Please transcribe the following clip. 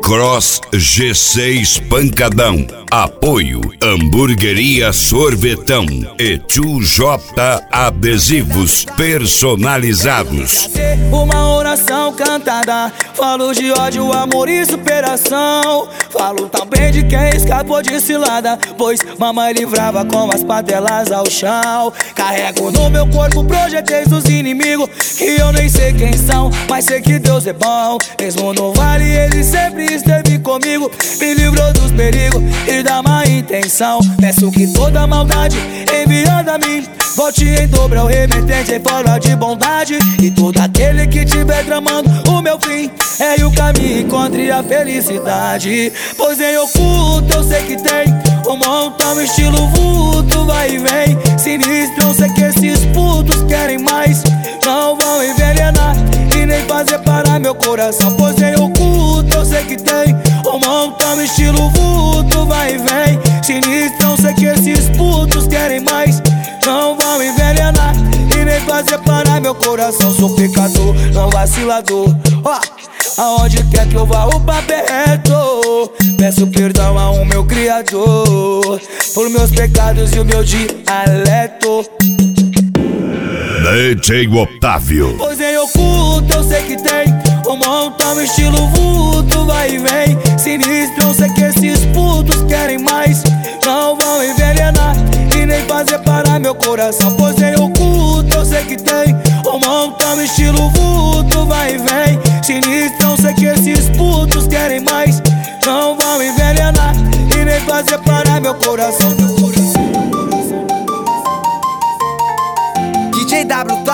Cross G6 Pancadão. Apoio Hamburgueria Sorvetão e 2J Adesivos Personalizados. Uma oração cantada, falo de ódio, amor e superação. Falo também de quem escapou de cilada, pois mamãe livrava com as patelas ao chão. Carrego no meu corpo projéteis dos inimigos, que eu nem sei quem são, mas sei que Deus é bom. Mesmo no vale ele sempre esteve comigo, me livrou dos perigos e da má intenção. Peço que toda maldade enviada a mim volte em dobro ao remetente em forma de bondade. E todo aquele que tiver tramando o meu fim, é o caminho, encontre a felicidade. Pois em oculto eu sei que tem um montão estilo vulto, vai e vem sinistro. Eu sei que esses putos querem mais, não vão envenenar e nem fazer parar meu coração. Pois em oculto eu sei que tem um montão estilo vulto, vai e vem sinistro. Eu sei que esses putos querem mais, não vão envenenar e nem fazer parar meu coração. Sou pecador, não vacilador, aonde quer que eu vá o papo é reto. Peço perdão ao meu Criador por meus pecados e o meu dialeto. DJ Otávio. Pois em oculto eu sei que tem um montão estilo vulto, vai e vem sinistro. Eu sei que esses putos querem mais, não vão envenenar e nem fazer parar meu coração. Pois em oculto eu sei que tem um montão estilo vulto, vai e vem sinistro. Eu sei que esses putos querem mais, não vão envenenar e nem fazer parar meu coração. DJ W